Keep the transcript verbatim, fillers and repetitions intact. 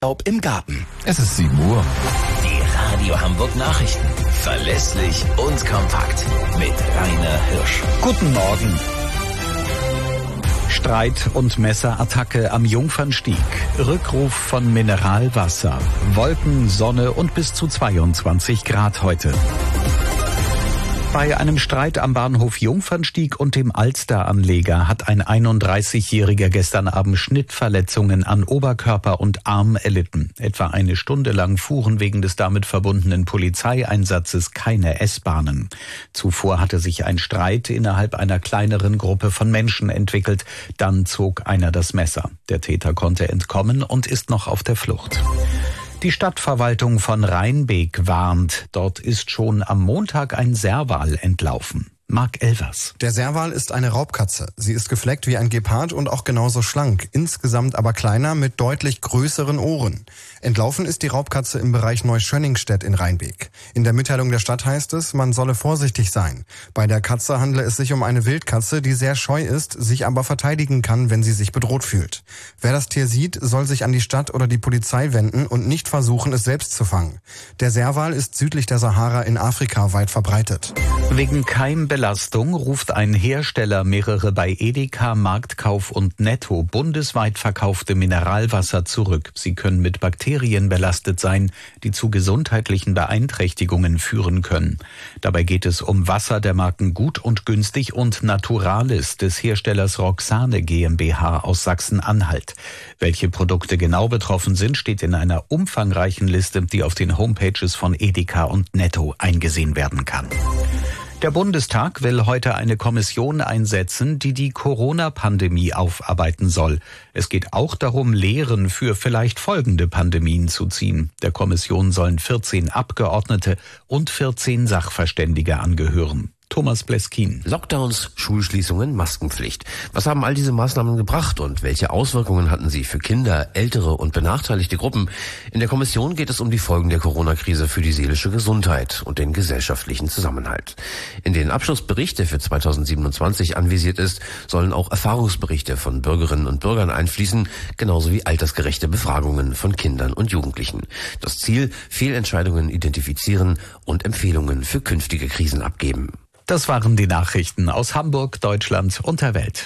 Urlaub im Garten. Es ist sieben Uhr. Die Radio Hamburg Nachrichten. Verlässlich und kompakt. Mit Rainer Hirsch. Guten Morgen. Streit und Messerattacke am Jungfernstieg. Rückruf von Mineralwasser. Wolken, Sonne und bis zu zweiundzwanzig Grad heute. Bei einem Streit am Bahnhof Jungfernstieg und dem Alster-Anleger hat ein einunddreißigjähriger gestern Abend Schnittverletzungen an Oberkörper und Arm erlitten. Etwa eine Stunde lang fuhren wegen des damit verbundenen Polizeieinsatzes keine S-Bahnen. Zuvor hatte sich ein Streit innerhalb einer kleineren Gruppe von Menschen entwickelt. Dann zog einer das Messer. Der Täter konnte entkommen und ist noch auf der Flucht. Die Stadtverwaltung von Rheinbeek warnt, dort ist schon am Montag ein Serval entlaufen. Marc Elvers. Der Serval ist eine Raubkatze. Sie ist gefleckt wie ein Gepard und auch genauso schlank, insgesamt aber kleiner mit deutlich größeren Ohren. Entlaufen ist die Raubkatze im Bereich Neuschönningstedt in Rheinbeek. In der Mitteilung der Stadt heißt es, man solle vorsichtig sein. Bei der Katze handle es sich um eine Wildkatze, die sehr scheu ist, sich aber verteidigen kann, wenn sie sich bedroht fühlt. Wer das Tier sieht, soll sich an die Stadt oder die Polizei wenden und nicht versuchen, es selbst zu fangen. Der Serval ist südlich der Sahara in Afrika weit verbreitet. Wegen Keimbelastung ruft ein Hersteller mehrere bei Edeka, Marktkauf und Netto bundesweit verkaufte Mineralwasser zurück. Sie können mit Bakterien belastet sein, die zu gesundheitlichen Beeinträchtigungen führen können. Dabei geht es um Wasser der Marken Gut und Günstig und Naturalis des Herstellers Roxane GmbH aus Sachsen-Anhalt. Welche Produkte genau betroffen sind, steht in einer umfangreichen Liste, die auf den Homepages von Edeka und Netto eingesehen werden kann. Der Bundestag will heute eine Kommission einsetzen, die die Corona-Pandemie aufarbeiten soll. Es geht auch darum, Lehren für vielleicht folgende Pandemien zu ziehen. Der Kommission sollen vierzehn Abgeordnete und vierzehn Sachverständige angehören. Thomas Bleskin. Lockdowns, Schulschließungen, Maskenpflicht. Was haben all diese Maßnahmen gebracht und welche Auswirkungen hatten sie für Kinder, ältere und benachteiligte Gruppen? In der Kommission geht es um die Folgen der Corona-Krise für die seelische Gesundheit und den gesellschaftlichen Zusammenhalt. In den Abschlussbericht, der für zweitausendsiebenundzwanzig anvisiert ist, sollen auch Erfahrungsberichte von Bürgerinnen und Bürgern einfließen, genauso wie altersgerechte Befragungen von Kindern und Jugendlichen. Das Ziel: Fehlentscheidungen identifizieren und Empfehlungen für künftige Krisen abgeben. Das waren die Nachrichten aus Hamburg, Deutschland und der Welt.